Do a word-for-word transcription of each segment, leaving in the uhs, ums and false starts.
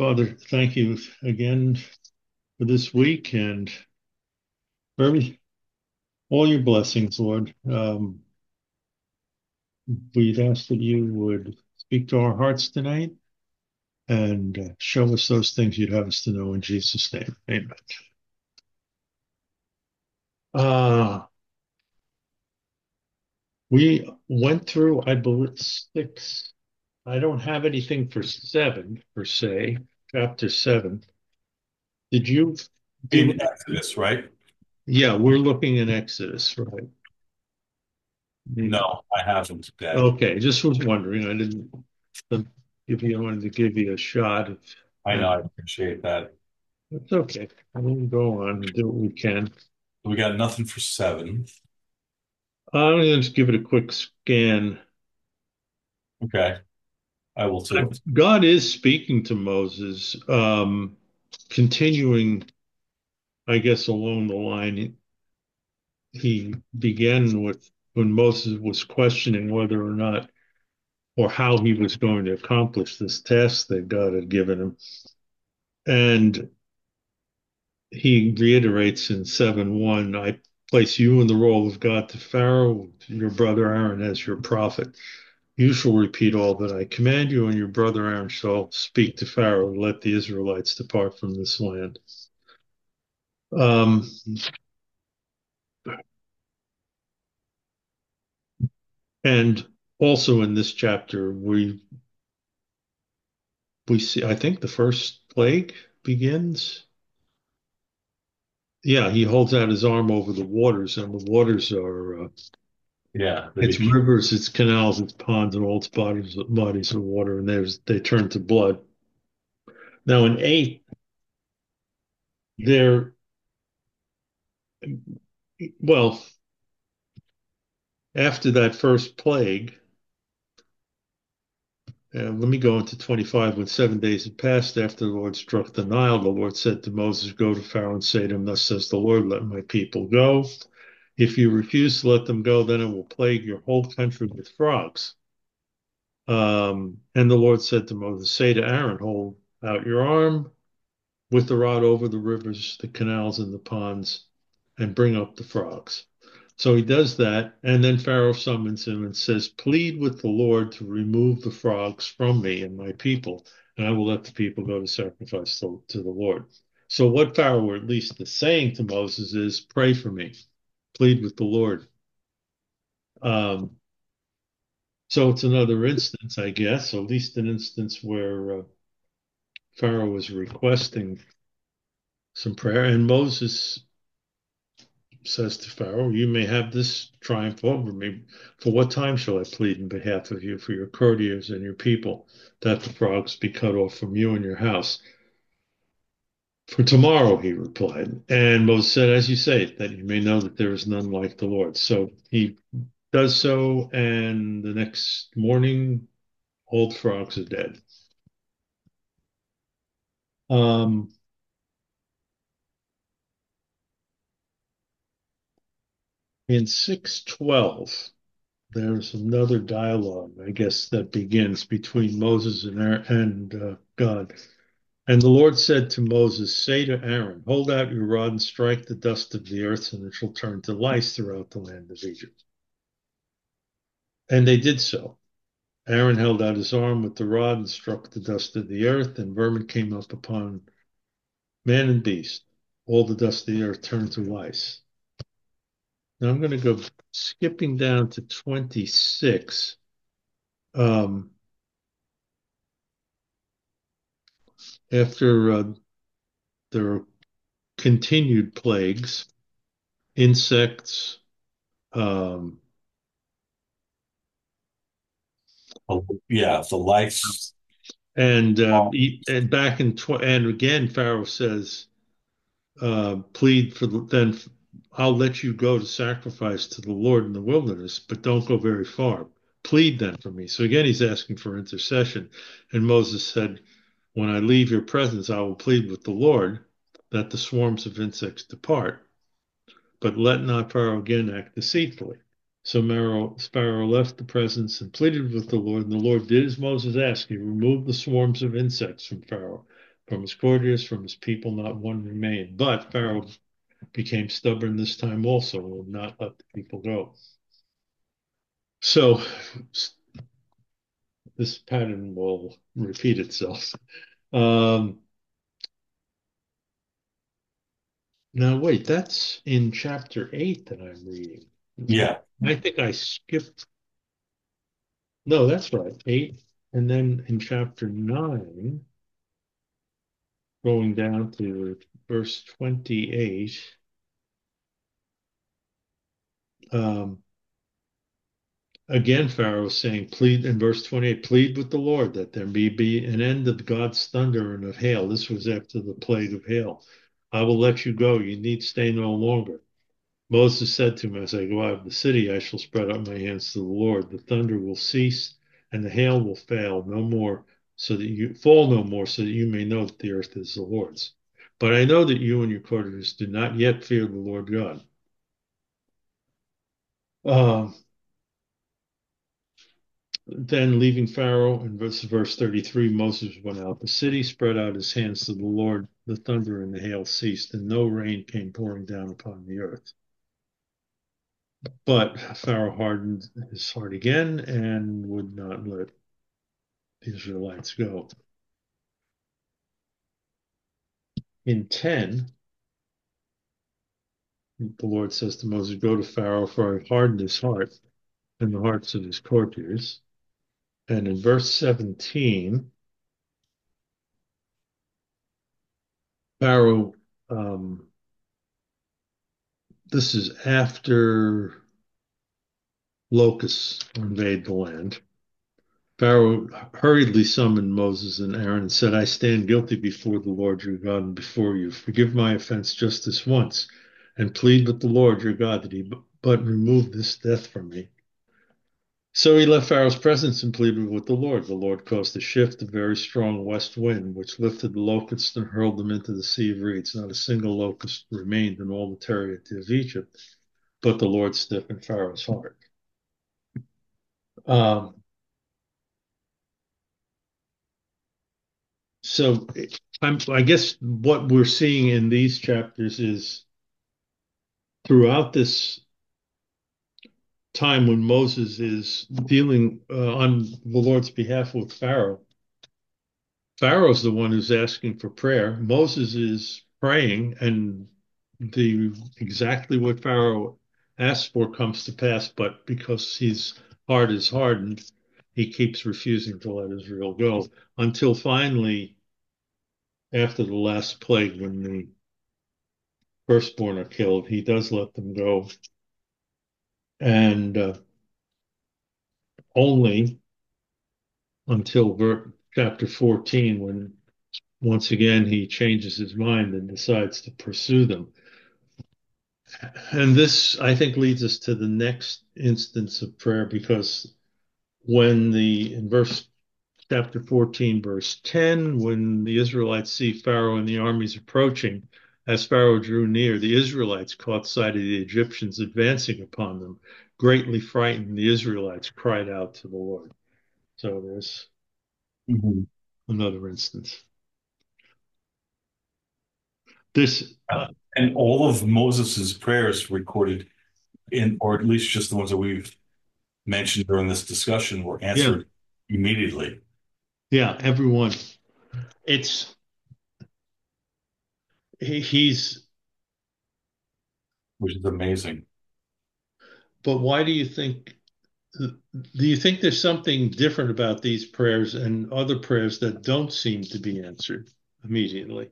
Father, thank you again for this week and for every, all your blessings, Lord. Um, we'd ask that you would speak to our hearts tonight and uh, show us those things you'd have us to know in Jesus' name. Amen. Uh, we went through, I believe, six. I don't have anything for seven per se, chapter seven. Did you In do? Exodus, right? Yeah, we're looking in Exodus, right? No, I haven't, Dad. Okay, just was wondering. I didn't uh, give you, I wanted to give you a shot. Of, I know, and I appreciate that. it's okay. We'll go on and do what we can. We got nothing for seven. I'm going to just give it a quick scan. Okay, I will too. God is speaking to Moses, um, continuing, I guess, along the line. He began with when Moses was questioning whether or not or how he was going to accomplish this task that God had given him. And he reiterates in seven one, I place you in the role of God to Pharaoh, your brother Aaron as your prophet. You shall repeat all that I command you, and your brother Aaron shall speak to Pharaoh, let the Israelites depart from this land. Um, and also in this chapter, we we see, I think the first plague begins. Yeah, he holds out his arm over the waters, and the waters are uh, Yeah, they it's became, rivers, it's canals, it's ponds, and all its bodies, bodies of water, and there's they turn to blood. Now in eight, there, well, after that first plague, uh, let me go into twenty-five. When seven days had passed after the Lord struck the Nile, the Lord said to Moses, "Go to Pharaoh and say to him, Thus says the Lord, let my people go. If you refuse to let them go, then I will plague your whole country with frogs." Um, and the Lord said to Moses, "Say to Aaron, hold out your arm with the rod over the rivers, the canals, and the ponds, and bring up the frogs." So he does that, and then Pharaoh summons him and says, "Plead with the Lord to remove the frogs from me and my people, and I will let the people go to sacrifice to, to the Lord." So what Pharaoh, or at least is saying to Moses, is, "Pray for me, plead with the Lord." Um, so it's another instance, I guess, at least an instance where uh, Pharaoh was requesting some prayer, and Moses says to Pharaoh, "You may have this triumph over me. For what time shall I plead in behalf of you, for your courtiers and your people, that the frogs be cut off from you and your house?" "For tomorrow," he replied. And Moses said, "As you say, that you may know that there is none like the Lord." So he does so, and the next morning, all the frogs are dead. Um, in six twelve, there's another dialogue, I guess, that begins between Moses and, Aaron, and uh, God. And the Lord said to Moses, "Say to Aaron, hold out your rod and strike the dust of the earth, and it shall turn to lice throughout the land of Egypt." And they did so. Aaron held out his arm with the rod and struck the dust of the earth, and vermin came up upon man and beast. All the dust of the earth turned to lice. Now I'm going to go skipping down to twenty-six. Um, after uh, there are continued plagues, insects, um, oh, yeah, the life. and um, he, and back in tw- and again Pharaoh says, uh, "Plead for the, then I'll let you go to sacrifice to the Lord in the wilderness, but don't go very far. Plead then for me." So again, he's asking for intercession, and Moses said, "When I leave your presence, I will plead with the Lord that the swarms of insects depart. But let not Pharaoh again act deceitfully." So Pharaoh, Pharaoh left the presence and pleaded with the Lord, and the Lord did as Moses asked. He removed the swarms of insects from Pharaoh, From his courtiers, from his people, not one remained. But Pharaoh became stubborn this time also and would not let the people go. So this pattern will repeat itself. Um, now, wait, that's in chapter eight that I'm reading. Yeah. I think I skipped. No, that's right, eight. And then in chapter nine, going down to verse twenty-eight, um, again, Pharaoh is saying, plead in verse twenty-eight, plead with the Lord that there may be an end of God's thunder and of hail. This was after the plague of hail. I will let you go. You need stay no longer. Moses said to him, as I go out of the city, I shall spread out my hands to the Lord. The thunder will cease and the hail will fail no more, so that you fall no more, so that you may know that the earth is the Lord's. But I know that you and your courtiers do not yet fear the Lord God. Um, Then leaving Pharaoh in verse, verse thirty-three, Moses went out the city, spread out his hands to the Lord. The thunder and the hail ceased, and no rain came pouring down upon the earth. But Pharaoh hardened his heart again and would not let the Israelites go. In ten, the Lord says to Moses, go to Pharaoh, for I hardened his heart and the hearts of his courtiers. And in verse seventeen, Pharaoh, um, this is after locusts invade the land. Pharaoh hurriedly summoned Moses and Aaron and said, I stand guilty before the Lord your God and before you. Forgive my offense just this once, and plead with the Lord your God that he but remove this death from me. So he left Pharaoh's presence and pleaded with the Lord. The Lord caused a shift, a very strong west wind, which lifted the locusts and hurled them into the Sea of Reeds. Not a single locust remained in all the territory of Egypt, but the Lord stiffened Pharaoh's heart. Um, so I'm, I guess what we're seeing in these chapters is throughout this time when Moses is dealing uh, on the Lord's behalf with Pharaoh, Pharaoh's the one who's asking for prayer. Moses is praying, and the exactly what Pharaoh asked for comes to pass, but because his heart is hardened, he keeps refusing to let Israel go until finally, after the last plague, when the firstborn are killed, he does let them go. And uh, only until ver- chapter fourteen, when once again he changes his mind and decides to pursue them. And this, I think, leads us to the next instance of prayer because when the, in verse chapter fourteen, verse ten, when the Israelites see Pharaoh and the armies approaching, as Pharaoh drew near, the Israelites caught sight of the Egyptians advancing upon them. Greatly frightened, the Israelites cried out to the Lord. So there's Mhm. another instance. This, Yeah. uh, And all of Moses's prayers recorded in, or at least just the ones that we've mentioned during this discussion, were yeah, answered immediately, yeah, everyone. It's he, he's. which is amazing. But why do you think? Do you think there's something different about these prayers and other prayers that don't seem to be answered immediately?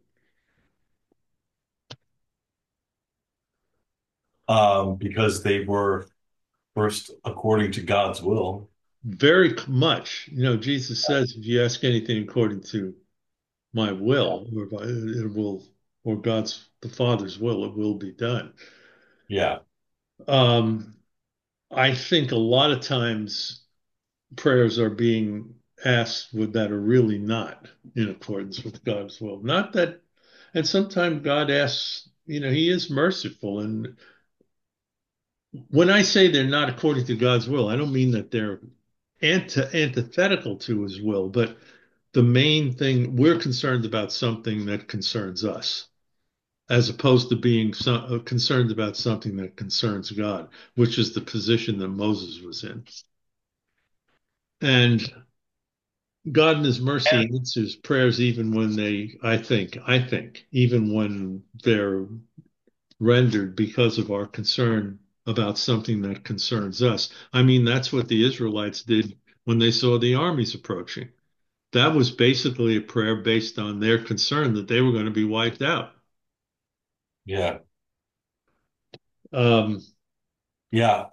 Um, because they were first according to God's will. Very much. You know, Jesus says, if you ask anything according to my Yeah. will, or by, it will, or God's, the Father's will, it will be done. Yeah. Um, I think a lot of times prayers are being asked with that are really not in accordance with God's will. Not that, and sometimes God asks, you know, He is merciful. And when I say they're not according to God's will, I don't mean that they're anti antithetical to His will, but the main thing we're concerned about something that concerns us, as opposed to being so, uh, concerned about something that concerns God, which is the position that Moses was in. And God in his mercy answers prayers even when they, I think, I think, even when they're rendered because of our concern about something that concerns us. I mean, that's what the Israelites did when they saw the armies approaching. That was basically a prayer based on their concern that they were going to be wiped out. Yeah. Um, Yeah.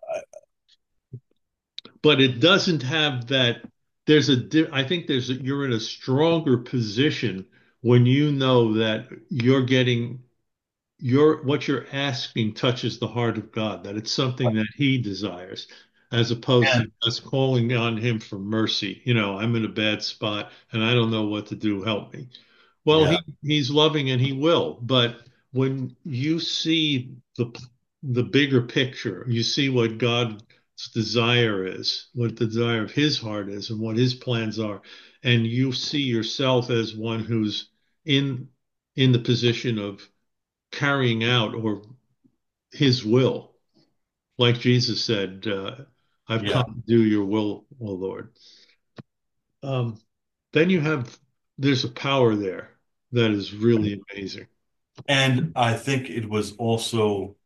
but it doesn't have that. There's a, di- I think there's a, you're in a stronger position when you know that you're getting your what you're asking touches the heart of God, that it's something that He desires, as opposed to And us calling on Him for mercy. You know, I'm in a bad spot and I don't know what to do. Help me. Well, yeah. he he's loving and he will, but when you see the the bigger picture, you see what God's desire is, what the desire of his heart is, and what his plans are, and you see yourself as one who's in in the position of carrying out or his will, like Jesus said, uh, "I've come Yeah. to do your will, O Lord." Um, then you have there's a power there that is really amazing. And I think it was also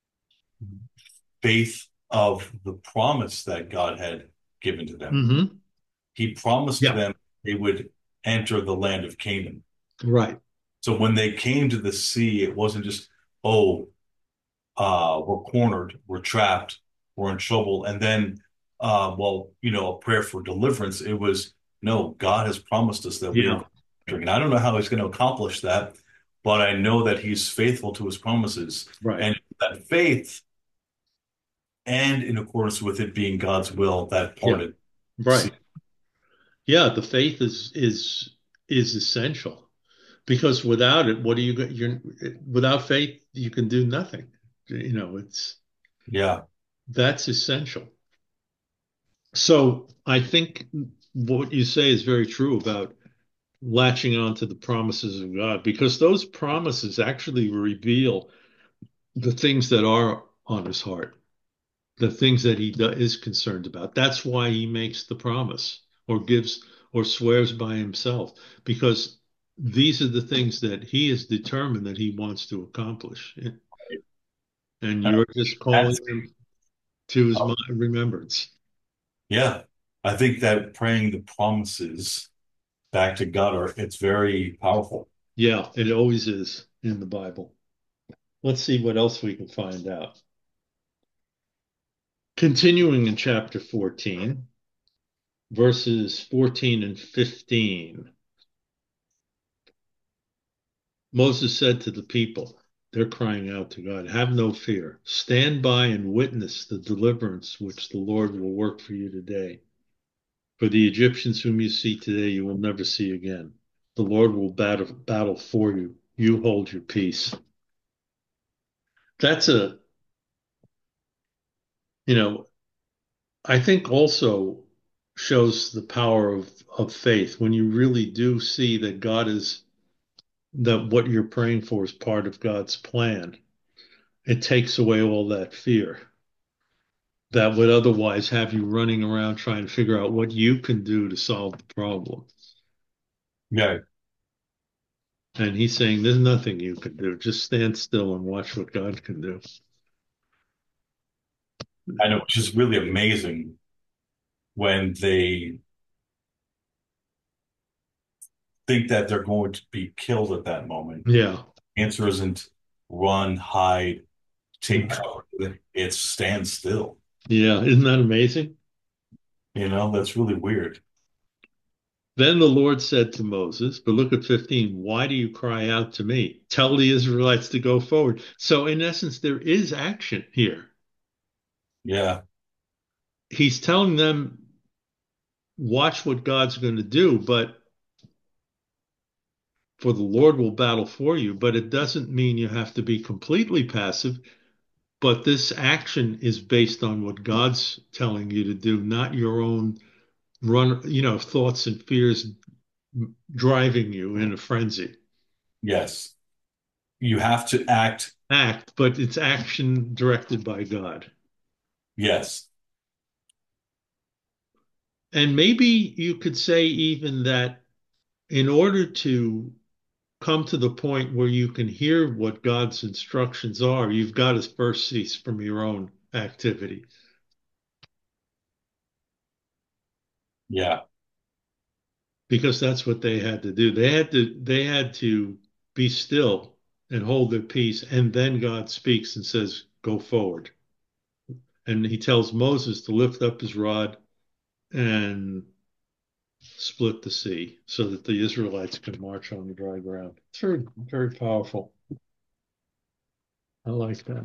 faith of the promise that God had given to them. Hmm. He promised to Yeah, them they would enter the land of Canaan. right. So when they came to the sea, it wasn't just, oh, uh, we're cornered, we're trapped, we're in trouble. And then, uh, well, you know, a prayer for deliverance. It was, no, God has promised us that we are Yeah, going to enter. And I don't know how he's going to accomplish that, but I know that he's faithful to his promises. right, And that faith, and in accordance with it being God's will, that yeah, parted the right. sea. Yeah, the faith is is is essential because without it, what do you get? You're without faith, you can do nothing. You know, it's Yeah, that's essential. So I think what you say is very true about latching on to the promises of God because those promises actually reveal the things that are on his heart, the things that he do, is concerned about. That's why he makes the promise or gives or swears by himself, because these are the things that he is determined that he wants to accomplish. And and you're just calling that's them to his remembrance. yeah. I think that praying the promises back to God are it's very powerful. Yeah, it always is in the Bible. Let's see what else we can find out. Continuing in chapter fourteen, verses fourteen and fifteen. Moses said to the people, they're crying out to God, have no fear. Stand by and witness the deliverance which the Lord will work for you today. For the Egyptians whom you see today, you will never see again. The Lord will battle, battle for you. You hold your peace. That's a, you know, I think also shows the power of, of faith when you really do see that God is, that what you're praying for is part of God's plan. It takes away all that fear that would otherwise have you running around trying to figure out what you can do to solve the problem. Yeah, And he's saying there's nothing you can do. Just stand still and watch what God can do. I know, which is really amazing when they think that they're going to be killed at that moment. Yeah. Answer isn't run, hide, take Right. cover. It's stand still. Yeah. Isn't that amazing? You know, that's really weird. Then the Lord said to Moses, but look at fifteen, why do you cry out to me? Tell the Israelites to go forward. So, in essence, there is action here. Yeah, He's telling them, watch what God's going to do, but for the Lord will battle for you. But it doesn't mean you have to be completely passive. But this action is based on what God's telling you to do, not your own run, you know, thoughts and fears driving you in a frenzy. Yes. You have to act. Act, but it's action directed by God. Yes. And maybe you could say even that in order to come to the point where you can hear what God's instructions are, you've got to first cease from your own activity Yeah. because that's what they had to do. They had to they had to be still and hold their peace, and then God speaks and says, "Go forward." And he tells Moses to lift up his rod and split the sea so that the Israelites could march on the dry ground. It's very, very powerful. I like that.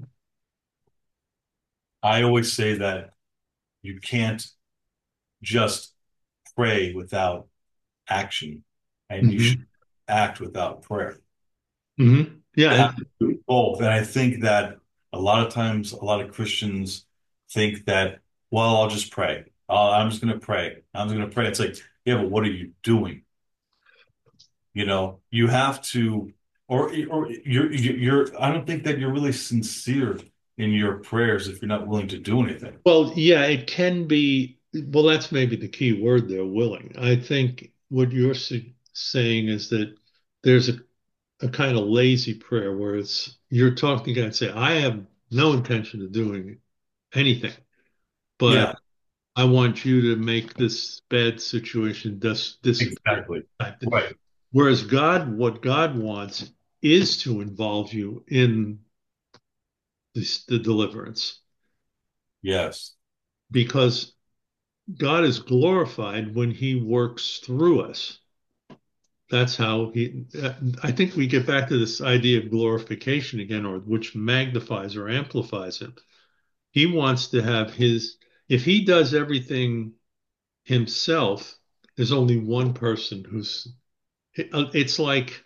I always say that you can't just pray without action, and you should Hmm. act without prayer. Hmm. You Yeah. have to do both. And I think that a lot of times, a lot of Christians think that, well, I'll just pray. Uh, I'm just going to pray. I'm just going to pray. It's like, yeah, but what are you doing? You know, you have to, or or you're you're. I don't think that you're really sincere in your prayers if you're not willing to do anything. Well, yeah, it can be. Well, that's maybe the key word there, willing. I think what you're su- saying is that there's a, a kind of lazy prayer where it's you're talking to God and say, I have no intention of doing anything, but Yeah, I want you to make this bad situation dis disappear. exactly. Right. Whereas God, what God wants is to involve you in this, the deliverance Yes. because God is glorified when he works through us. That's how he, I think we get back to this idea of glorification again, or which magnifies or amplifies him. He wants to have his, if he does everything himself, there's only one person who's, it's like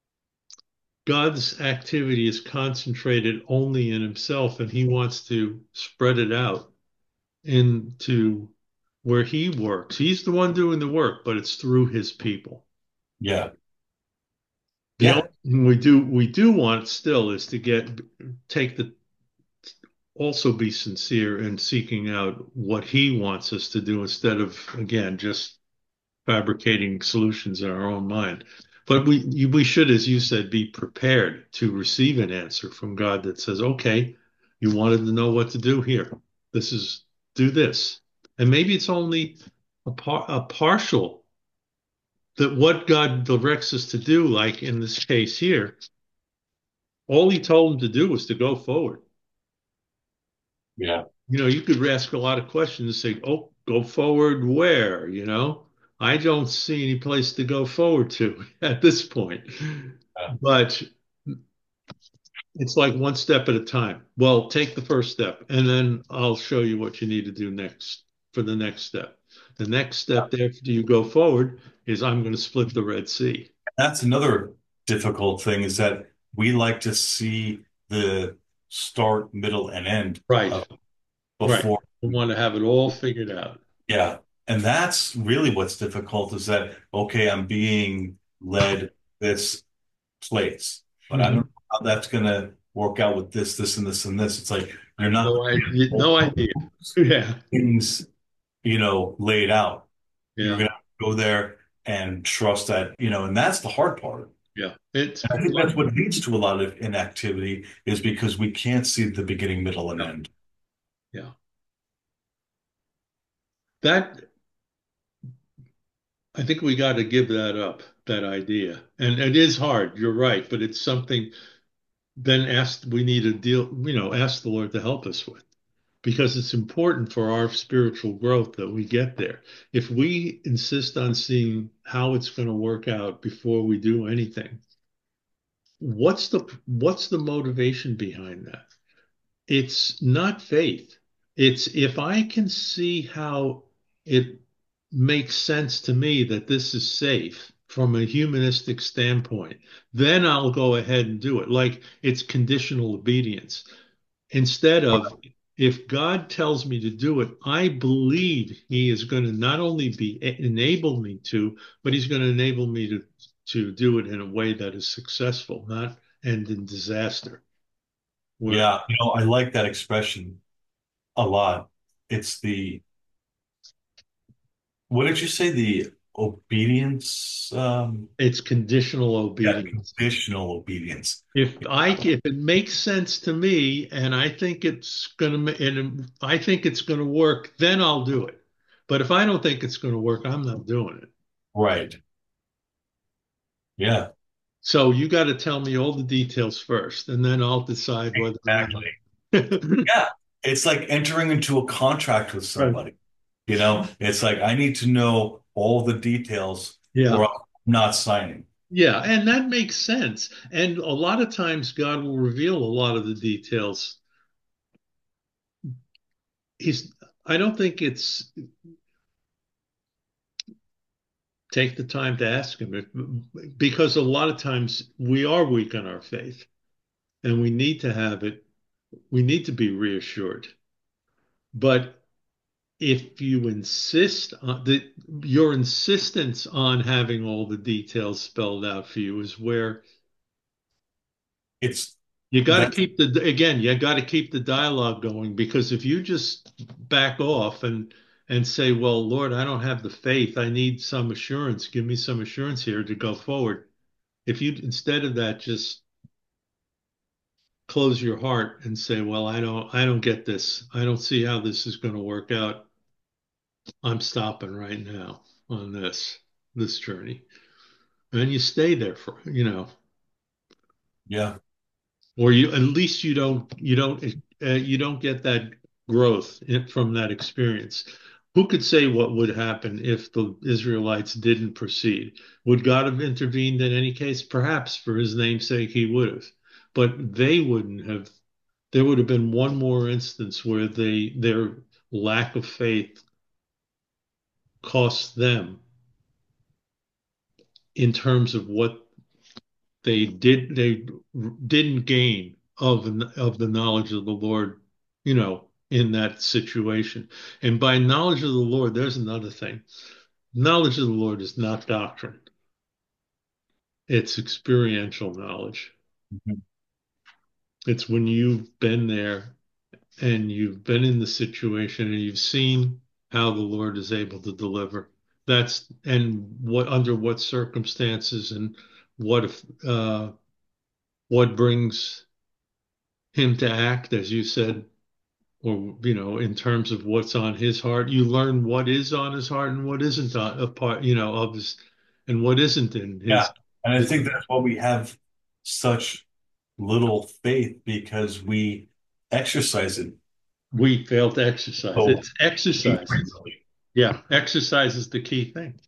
God's activity is concentrated only in himself, and he wants to spread it out into where he works. He's the one doing the work, but it's through his people. Yeah. The Yeah. only thing we do we do want still is to get take the also be sincere in seeking out what he wants us to do instead of again just fabricating solutions in our own mind. But we we should, as you said, be prepared to receive an answer from God that says, "Okay, you wanted to know what to do here. This is do this," and maybe it's only a, par a partial that what God directs us to do. Like in this case here, all He told him to do was to go forward. Yeah. You know, you could ask a lot of questions and say, "Oh, go forward where?" You know, I don't see any place to go forward to at this point. Yeah. But it's like one step at a time. Well, take the first step, and then I'll show you what you need to do next for the next step. The next step after you go forward is I'm going to split the Red Sea. That's another difficult thing is that we like to see the start, middle, and end Right, of right. before. We want to have it all figured out. Yeah. And that's really what's difficult is that, okay, I'm being led this place, but I don't know Mhm. how that's going to work out with this, this, and this, and this. It's like you're not No idea. No idea. Yeah, things, you know, laid out. You're yeah, going to go there and trust that, you know, and that's the hard part. yeah. It's And I think that's what leads to a lot of inactivity is because we can't see the beginning, middle, and yeah, end. yeah. That I think we got to give that up, that idea. And it is hard, you're right, but it's something then ask we need to deal, you know, ask the Lord to help us with because it's important for our spiritual growth that we get there. If we insist on seeing how it's going to work out before we do anything, what's the what's the motivation behind that? It's not faith. It's if I can see how it makes sense to me that this is safe from a humanistic standpoint, then I'll go ahead and do it. Like it's conditional obedience instead of if God tells me to do it, I believe He is going to not only be enable me to, but He's going to enable me to to do it in a way that is successful, not end in disaster. Where Yeah, you know, I like that expression a lot. It's the, what did you say? The obedience, um, it's conditional yeah, obedience. conditional obedience. If I if it makes sense to me and I think it's gonna and I think it's gonna work, then I'll do it. But if I don't think it's gonna work, I'm not doing it. Right. Yeah, So you got to tell me all the details first, and then I'll decide whether or exactly. not. Yeah. It's like entering into a contract with Right. somebody. You know, it's like I need to know all the details or Yeah. I'm not signing. Yeah, and that makes sense. And a lot of times God will reveal a lot of the details. He's I don't think it's take the time to ask him if, because a lot of times we are weak on our faith and we need to have it, we need to be reassured. But if you insist on the your insistence on having all the details spelled out for you is where It's you got to that, keep the again, you got to keep the dialogue going because if you just back off and and say, "Well, Lord, I don't have the faith. I need some assurance. Give me some assurance here to go forward." If you instead of that just close your heart and say, "Well, I don't I don't get this. I don't see how this is going to work out. I'm stopping right now on this this journey." And you stay there for, you know, yeah, or you at least you don't you don't uh, you don't get that growth in, from that experience. Who could say what would happen if the Israelites didn't proceed? Would God have intervened in any case? Perhaps for his name's sake he would have, but they wouldn't have. There would have been one more instance where they their lack of faith cost them in terms of what they did they didn't gain of of the knowledge of the Lord, you know, in that situation. And by knowledge of the Lord, there's another thing. Knowledge of the Lord is not doctrine. It's experiential knowledge. mhm, It's when you've been there and you've been in the situation and you've seen how the Lord is able to deliver. That's and what under what circumstances and what if uh, what brings him to act, as you said, or you know, in terms of what's on his heart. You learn what is on his heart and what isn't on a part, you know, of his, and what isn't in yeah. his. And I his think that's why we have such little faith because we exercise it we fail to exercise. so It's exercise. frequently. Yeah, exercise is the key thing.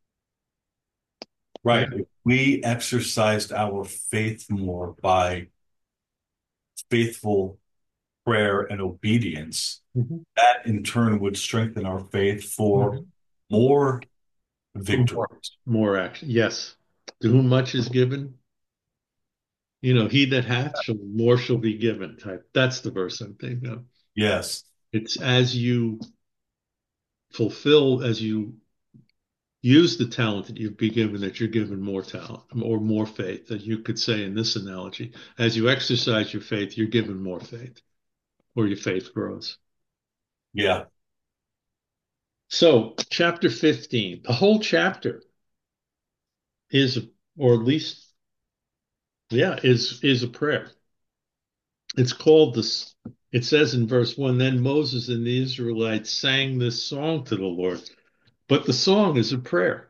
Yeah. Right. If we exercised our faith more by faithful prayer and obedience, Mhm. that in turn would strengthen our faith for Mhm. more More, victories. more action. Yes. To whom much is given, you know, he that hath shall more shall be given type. That's the verse I'm thinking of. Yes. It's as you fulfill, as you use the talent that you've been given, that you're given more talent or more faith, that you could say in this analogy. As you exercise your faith, you're given more faith or your faith grows. Yeah. So, chapter fifteen, the whole chapter is, or at least, yeah, is is a prayer. It's called this. It says in verse one, then Moses and the Israelites sang this song to the Lord. But the song is a prayer.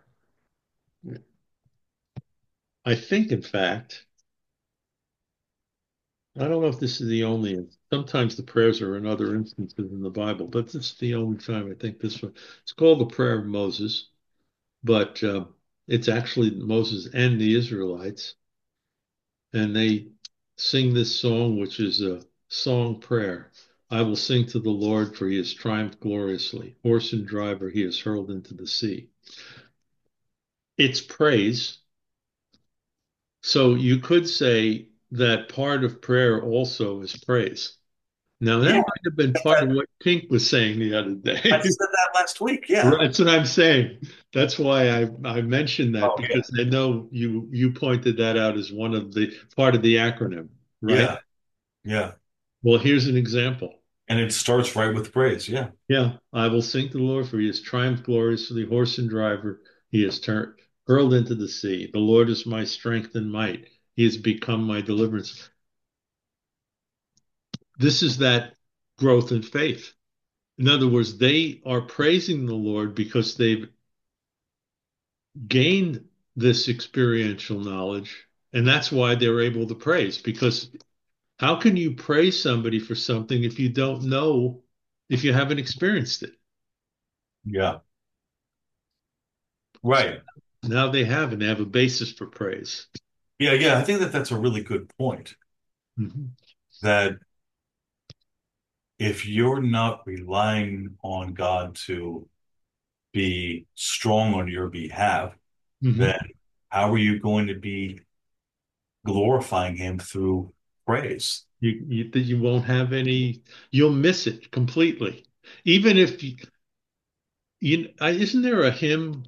I think, in fact, I don't know if this is the only. Sometimes the prayers are in other instances in the Bible, but this is the only time I think this one. It's called the Prayer of Moses, but uh, it's actually Moses and the Israelites, and they sing this song, which is a song prayer. I will sing to the Lord, for he has triumphed gloriously. Horse and driver he has hurled into the sea. It's praise. So you could say that part of prayer also is praise. Now that Yeah, might have been part of that, what Pink was saying the other I day. said that last week. Yeah. Right, that's what I'm saying. That's why I I mentioned that Oh, yeah. because I know you you pointed that out as one of the part of the acronym, right? Yeah. Yeah. Well, here's an example. And it starts right with praise. Yeah. Yeah, I will sing to the Lord, for he has triumphed gloriously, horse and driver. He has turned hurled into the sea. The Lord is my strength and might. He has become my deliverance. This is that growth in faith. In other words, they are praising the Lord because they've gained this experiential knowledge, and that's why they're able to praise. Because how can you praise somebody for something if you don't know, if you haven't experienced it? Yeah. So Right. now they have, and they have a basis for praise. Yeah. Yeah. I think that that's a really good point. Mhm. That if you're not relying on God to be strong on your behalf, then Mhm. how are you going to be glorifying Him through praise? You, you you won't have any. You'll miss it completely. Even if you, you I, isn't there a hymn?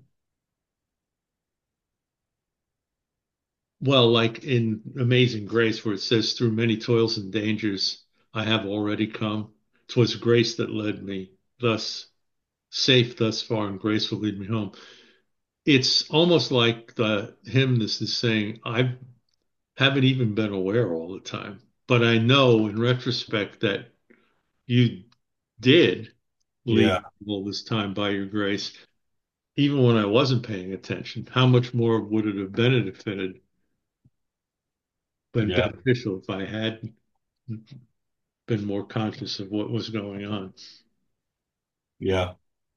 Well, like in Amazing Grace, where it says, "Through many toils and dangers, I have already come. 'Twas grace that led me thus safe thus far, and grace will lead me home." It's almost like the hymn this is saying, I haven't even been aware all the time, but I know in retrospect that you did Yeah. lead all this time by your grace, even when I wasn't paying attention. How much more would it have benefited, been Yeah. beneficial if I had been more conscious of what was going on? Yeah.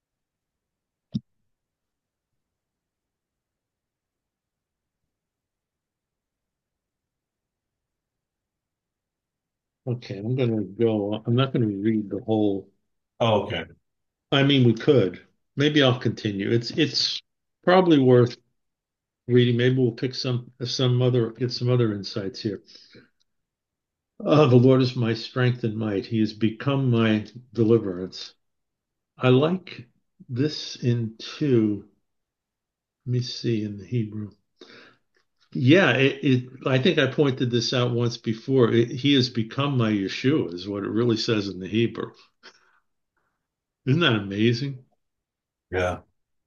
Okay, I'm going to go. I'm not going to read the whole. Oh, okay. I mean, we could. Maybe I'll continue. It's it's probably worth reading. Maybe we'll pick some some other get some other insights here. Uh, the Lord is my strength and might. He has become my deliverance. I like this in two. Let me see in the Hebrew. Yeah, it, it I think I pointed this out once before. It, he has become my Yeshua, is what it really says in the Hebrew. Isn't that amazing? Yeah.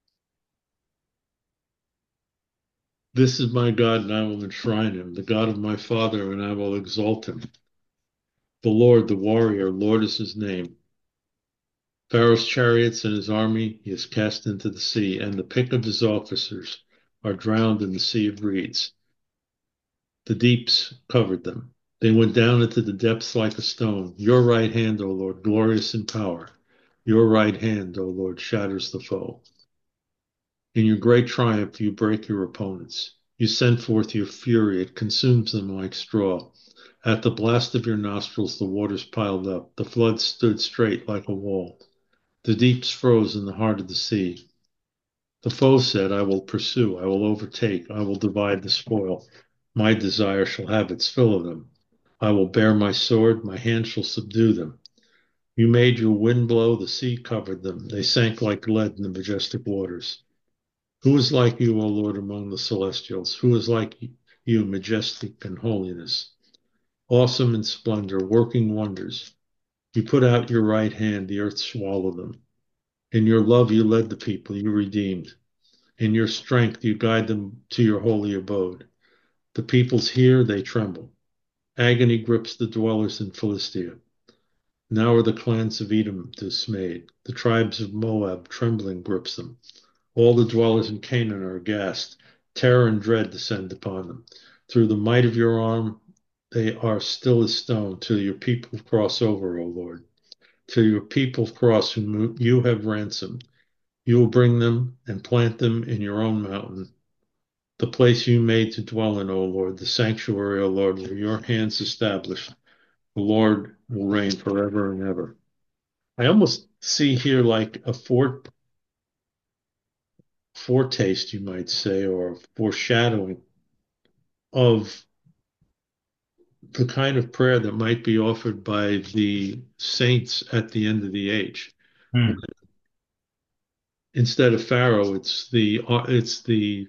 This is my God, and I will enshrine him, the God of my father, and I will exalt him. The Lord, the warrior, Lord is his name. Pharaoh's chariots and his army he has cast into the sea, and the pick of his officers are drowned in the sea of reeds. The deeps covered them. They went down into the depths like a stone. Your right hand, O Lord, glorious in power. Your right hand, O Lord, shatters the foe. In your great triumph, you break your opponents. You send forth your fury, it consumes them like straw. At the blast of your nostrils, the waters piled up. The floods stood straight like a wall. The deeps froze in the heart of the sea. The foe said, I will pursue, I will overtake, I will divide the spoil. My desire shall have its fill of them. I will bear my sword, my hand shall subdue them. You made your wind blow, the sea covered them. They sank like lead in the majestic waters. Who is like you, O Lord, among the celestials? Who is like you, majestic in holiness, awesome in splendor, working wonders? You put out your right hand, the earth swallowed them. In your love, you led the people, you redeemed. In your strength, you guide them to your holy abode. The peoples hear, they tremble. Agony grips the dwellers in Philistia. Now are the clans of Edom dismayed. The tribes of Moab trembling grips them. All the dwellers in Canaan are aghast. Terror and dread descend upon them. Through the might of your arm, they are still as stone till your people cross over, O Lord. Till your people cross whom you have ransomed. You will bring them and plant them in your own mountain, the place you made to dwell in, O Lord, the sanctuary, O Lord, where your hands established. The Lord will reign forever and ever. I almost see here like a fort, foretaste, you might say, or a foreshadowing of the kind of prayer that might be offered by the saints at the end of the age. Hmm. Instead of Pharaoh, it's the uh, it's the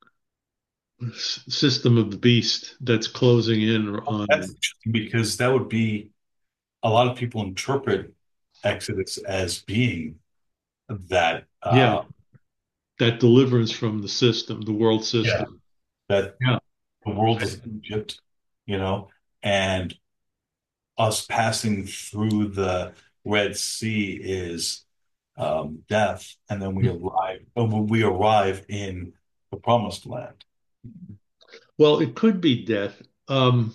system of the beast that's closing in on That's them. interesting because that would be a lot of people interpret Exodus as being that Yeah, uh that deliverance from the system, the world yeah, system. that Yeah. the world I- is Egypt, you know, and us passing through the Red Sea is um, death, and then we arrive, oh, we arrive in the Promised Land. Well, it could be death. Um,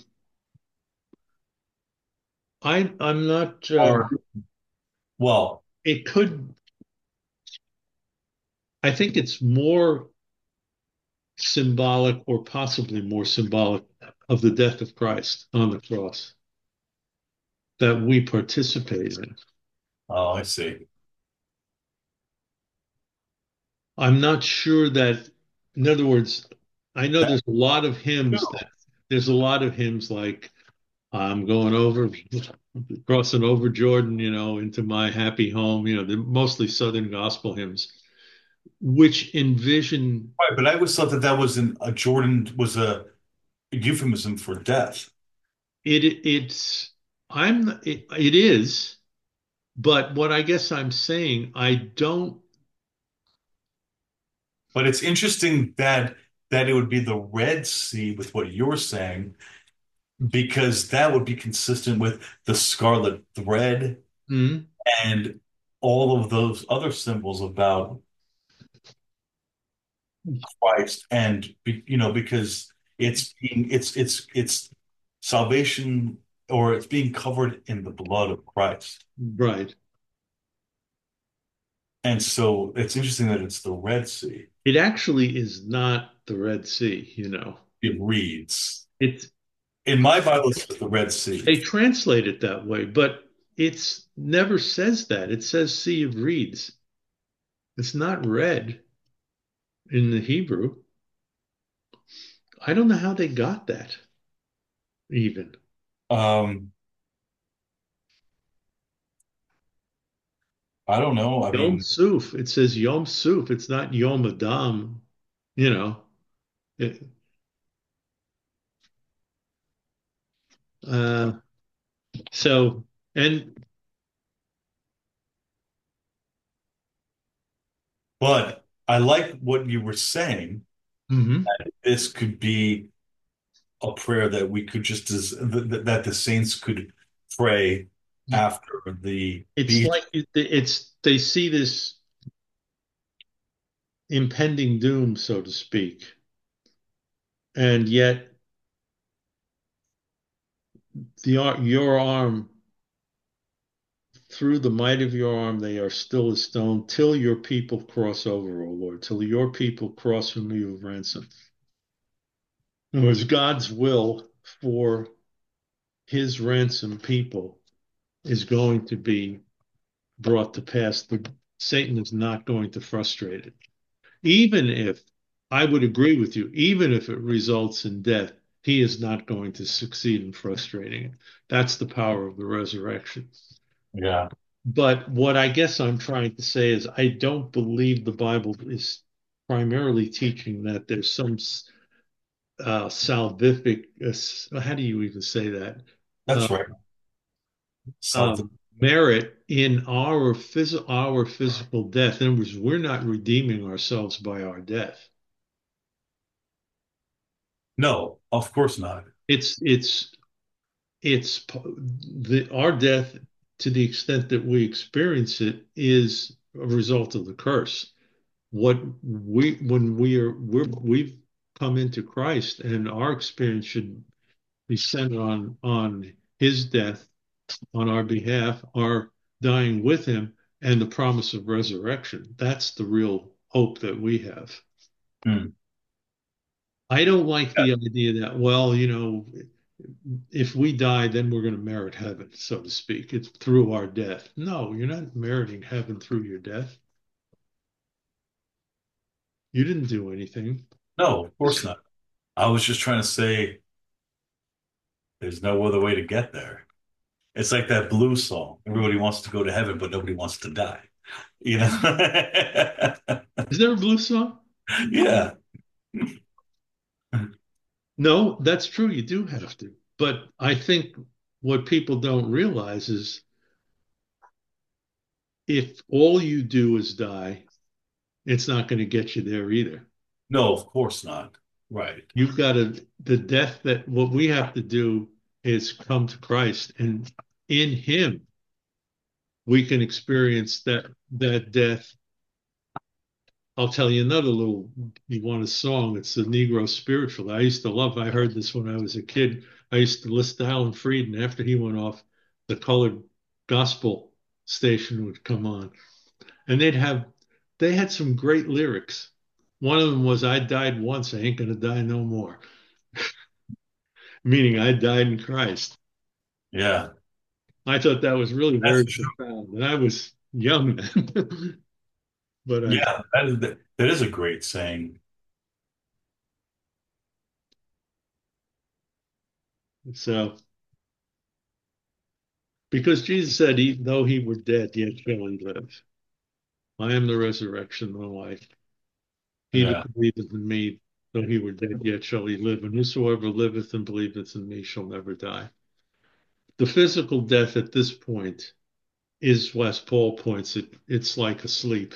I I'm not. Uh, Or, well, it could. I think it's more symbolic, or possibly more symbolic, of the death of Christ on the cross that we participate in. oh, I see. I'm not sure that, in other words, I know That's there's a lot of hymns true. that there's a lot of hymns like I'm going over, crossing over Jordan, you know, into my happy home. You know, they're mostly Southern gospel hymns, which envision Right, but I always thought that that was an, a Jordan was a euphemism for death. it. It's I'm it, it is, but what I guess I'm saying, I don't. But it's interesting that that it would be the Red Sea with what you're saying, because that would be consistent with the scarlet thread Mm, and all of those other symbols about Christ, and be- you know, because it's being it's it's it's salvation, or it's being covered in the blood of Christ. right. And so it's interesting that it's the Red Sea. It actually is not the Red Sea, you know. It reads. It's In my Bible, it says the Red Sea. they translate it that way, but it's never says that. It says Sea of Reeds. It's not red in the Hebrew. I don't know how they got that even. Um, I don't know. I Yom mean, Suf. It says Yom Suf. It's not Yom Adam, you know. It- uh, so, and but I like what you were saying. mhm. This could be a prayer that we could just as that, that the saints could pray after the It's beast. like it- it's they see this impending doom, so to speak, and yet the ar- your arm, through the might of your arm, they are still as stone till your people cross over, O Lord, till your people cross whom you have ransomed. In other words, God's will for his ransomed people is going to be brought to pass. The, Satan is not going to frustrate it. Even if, I would agree with you, even if it results in death, he is not going to succeed in frustrating it. That's the power of the resurrection. Yeah. But what I guess I'm trying to say is I don't believe the Bible is primarily teaching that there's some uh, salvific, uh, how do you even say that? Uh, That's right. Salvation. um, Merit in our phys- our physical death. In other words, we're not redeeming ourselves by our death. No, of course not. It's it's it's the our death, to the extent that we experience it, is a result of the curse. What we when we are we're we've come into Christ, and our experience should be centered on on his death on our behalf, our dying with him, and the promise of resurrection. That's the real hope that we have. Hmm. I don't like the idea that, well, you know, if we die, then we're going to merit heaven, so to speak. It's through our death. No, you're not meriting heaven through your death. You didn't do anything. No, of course not. I was just trying to say There's no other way to get there. It's like that blues song. Everybody wants to go to heaven, but nobody wants to die. You know? Is there a blues song? Yeah. No, that's true. You do have to. But I think what people don't realize is if all you do is die, it's not going to get you there either. No, of course not. Right. You've got to, the death that what we have to do is come to Christ, and in Him we can experience that that death. I'll tell you another little, you want a song, it's the Negro Spiritual. I used to love, I heard this when I was a kid. I used to listen to Alan Freed, and after he went off, the colored gospel station would come on. And they'd have, they had some great lyrics. One of them was, I died once, I ain't gonna die no more. Meaning I died in Christ. Yeah. I thought that was really That's very true. profound. And I was young then. But I, Yeah, that is that is a great saying. so, because Jesus said, he, though he were dead, yet shall he live. I am the resurrection and the life. He Yeah. that believeth in me, though he were dead, yet shall he live. And whosoever liveth and believeth in me shall never die. The physical death at this point is, as Paul points it, it's like a sleep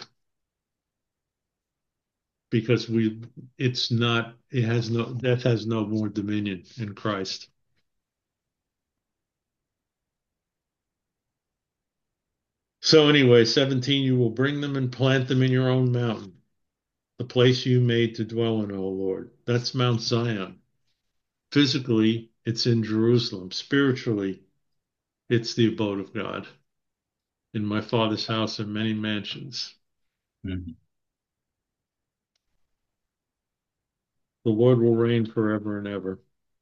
because we, it's not, it has no, death has no more dominion in Christ. So anyway, seventeen, you will bring them and plant them in your own mountain, the place you made to dwell in, O Lord. That's Mount Zion. Physically, it's in Jerusalem. Spiritually, it's the abode of God. In my Father's house are many mansions. Mhm. The Lord will reign forever and ever.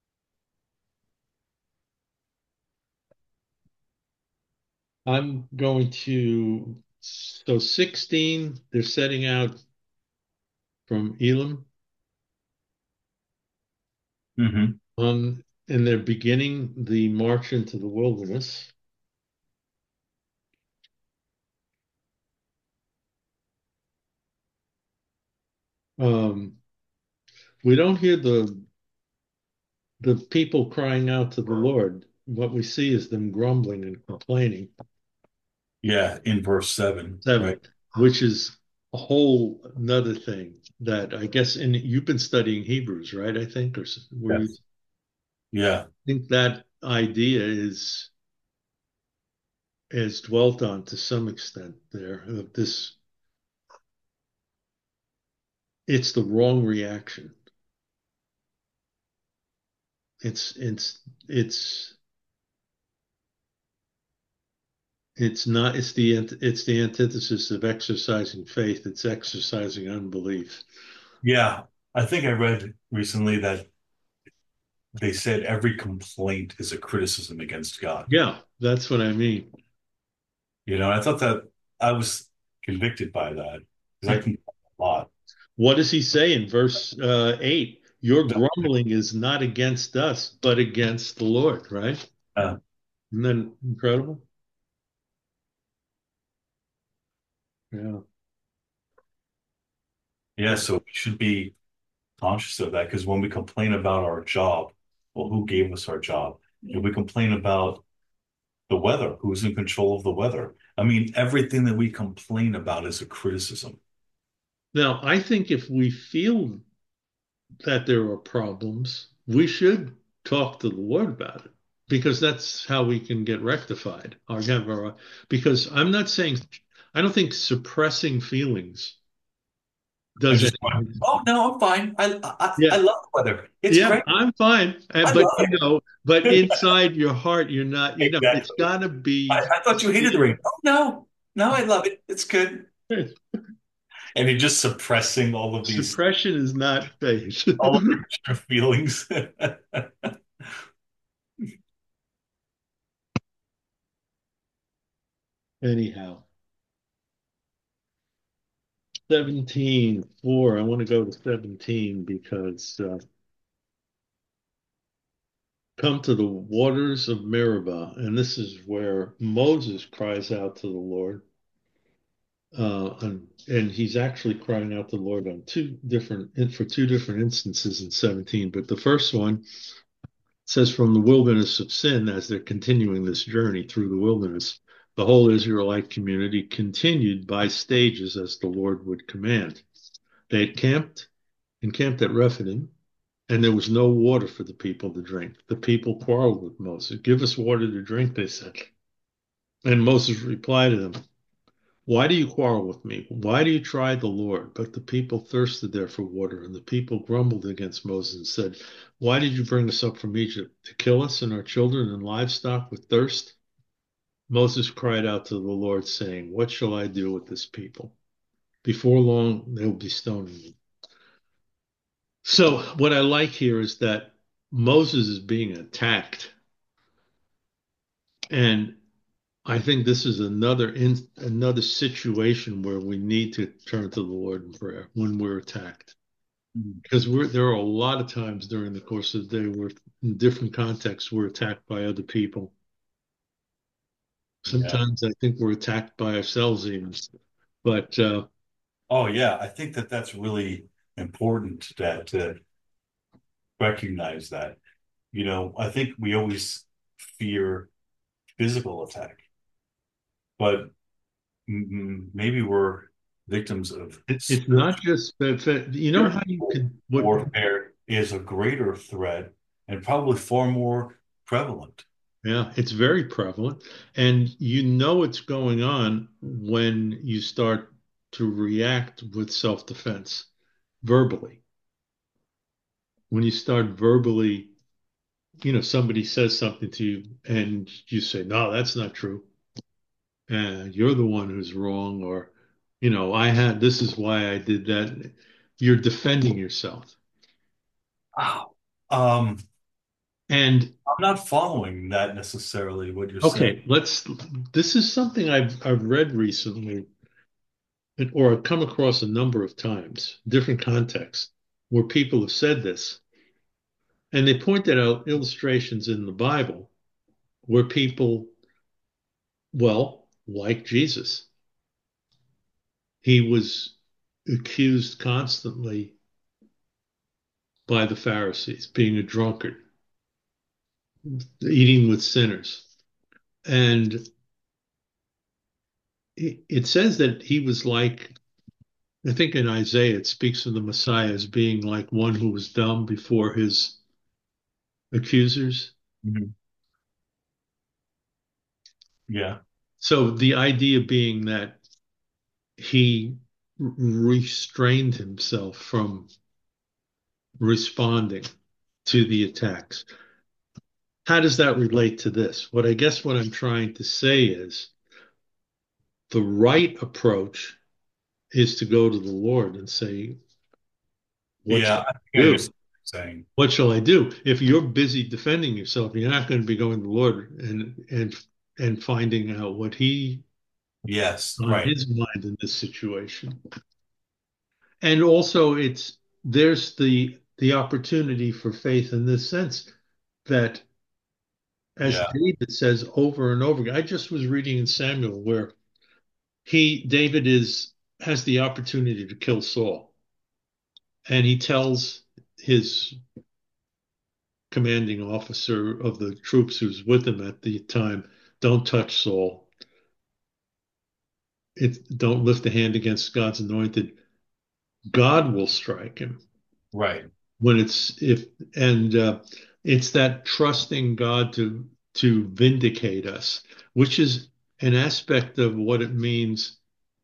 I'm going to, so sixteen, they're setting out from Elim Hmm. on, and they're beginning the march into the wilderness. Um, we don't hear the the people crying out to the Lord. What we see is them grumbling and complaining. Yeah, in verse seven, Seven, right? which is a whole another thing that I guess, and you've been studying Hebrews, right? I think, or s- were you? Yes. Yeah. I think that idea is is dwelt on to some extent there of this. It's the wrong reaction. It's it's it's it's not. It's the ant- it's the antithesis of exercising faith. It's exercising unbelief. Yeah. I think I read recently that they said every complaint is a criticism against God. Yeah, that's what I mean. You know, I thought that I was convicted by that because I complain a lot. What does he say in verse uh, eight? Your grumbling is not against us, but against the Lord, right? Uh, Isn't that incredible? Yeah. yeah, so we should be conscious of that because when we complain about our job, well, who gave us our job? If we complain about the weather, who's in control of the weather? I mean, everything that we complain about is a criticism. Now, I think if we feel that there are problems, we should talk to the Lord about it because that's how we can get rectified or have our, because I'm not saying, I don't think suppressing feelings I does just went, anything. oh no, I'm fine. I I, I Yeah. love the weather. It's Yeah, great. I'm fine. Uh, I but love you know, but it. inside your heart, you're not, you know, it's Exactly. got to be, I, I thought you hated the rain. Oh no, no, I love it. It's good. And you're just suppressing all of these suppression is not faith. all of your extra feelings. Anyhow, seventeen four. I want to go to seventeen because uh, come to the waters of Meribah, and this is where Moses cries out to the Lord. Uh, and, and he's actually crying out to the Lord on two different, for two different instances in seventeen. But the first one says, from the wilderness of sin, as they're continuing this journey through the wilderness, the whole Israelite community continued by stages as the Lord would command. They had camped, encamped at Rephidim, and there was no water for the people to drink. The people quarreled with Moses. Give us water to drink, they said. And Moses replied to them, why do you quarrel with me? Why do you try the Lord? But the people thirsted there for water, and the people grumbled against Moses and said, why did you bring us up from Egypt? To kill us and our children and livestock with thirst? Moses cried out to the Lord, saying, what shall I do with this people? Before long, they will be stoning me. So, what I like here is that Moses is being attacked. And I think this is another in, another situation where we need to turn to the Lord in prayer when we're attacked. Mhm. Because we're, there are a lot of times during the course of the day where in different contexts we're attacked by other people. Yeah. Sometimes I think we're attacked by ourselves even. But uh, Oh, yeah. I think that that's really important that to recognize that. You know, I think we always fear physical attack, but mm, maybe we're victims of it, it's not spiritual. just, you know how you Spiritual can, what, warfare is a greater threat and probably far more prevalent. yeah, it's very prevalent. And you know it's going on when you start to react with self-defense verbally. When you start verbally, you know, somebody says something to you and you say, no, that's not true. And you're the one who's wrong, or, you know, I had, this is why I did that. You're defending yourself. Wow. Um, And I'm not following that necessarily, what you're saying. okay, let's, this is something I've, I've read recently or I've come across a number of times, different contexts, where people have said this. And they pointed out illustrations in the Bible where people, well, like Jesus, he was accused constantly by the Pharisees, being a drunkard, eating with sinners. And it, it says that he was like, I think in Isaiah, it speaks of the Messiah as being like one who was dumb before his accusers. Mhm. Yeah. So the idea being that he restrained himself from responding to the attacks. How does that relate to this? What I guess what I'm trying to say is the right approach is to go to the Lord and say, what Yeah, shall I I think I do? understand what you're saying. What shall I do? If you're busy defending yourself, you're not going to be going to the Lord and and and finding out what he Yes, on right. his mind in this situation. And also it's there's the the opportunity for faith in this sense that as Yeah. David says over and over again. I just was reading in Samuel where he David is has the opportunity to kill Saul, and he tells his commanding officer of the troops who's with him at the time, don't touch Saul. It, don't lift a hand against God's anointed. God will strike him Right. when it's if and uh, it's that trusting God to to vindicate us, which is an aspect of what it means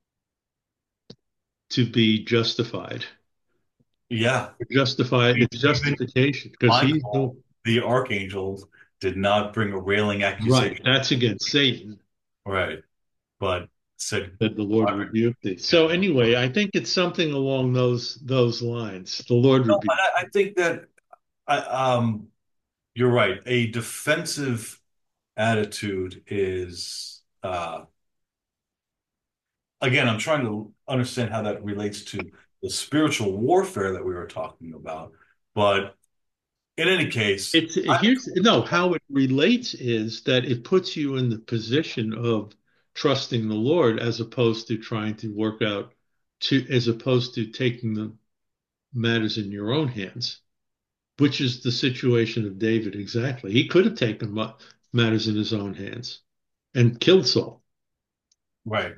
to be justified. Yeah. Justify I mean, it's even justification because he's the Michael, the archangel, did not bring a railing right. accusation. That's against Satan Right. But said, that the Lord "God, rebuked thee. yeah." So anyway, I think it's something along those those lines. The Lord No, rebuked. I, I think that I, um, you're right. A defensive attitude is, uh, again, I'm trying to understand how that relates to the spiritual warfare that we were talking about. But In any case, It's here's no how it relates is that it puts you in the position of trusting the Lord as opposed to trying to work out to as opposed to taking the matters in your own hands, which is the situation of David exactly. He could have taken ma- matters in his own hands and killed Saul. right.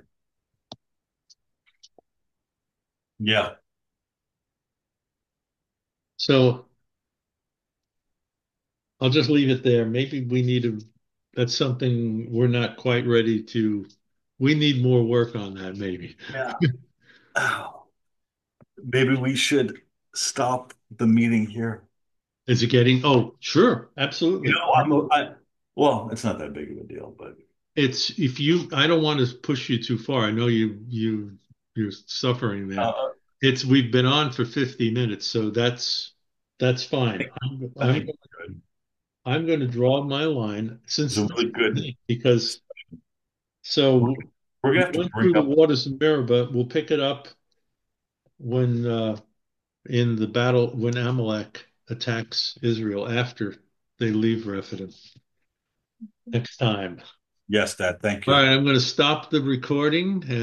Yeah. So I'll just leave it there. Maybe we need to, that's something we're not quite ready to, we need more work on that, maybe. Yeah. Oh, maybe we should stop the meeting here. Is it getting, oh, sure, You absolutely. know, I'm a, I, well, it's not that big of a deal, but It's if you, I don't want to push you too far. I know you, you, you're suffering there. uh, It's, we've been on for fifty minutes, so that's, that's I fine. think, I'm, I I'm, think we're good. I'm going to draw my line It's since a this really good. because We're, so we're we gonna have to went bring through the up. waters of Meribah. We'll pick it up when uh, in the battle when Amalek attacks Israel after they leave Rephidim next time. Yes, Dad. Thank All you. right, I'm going to stop the recording.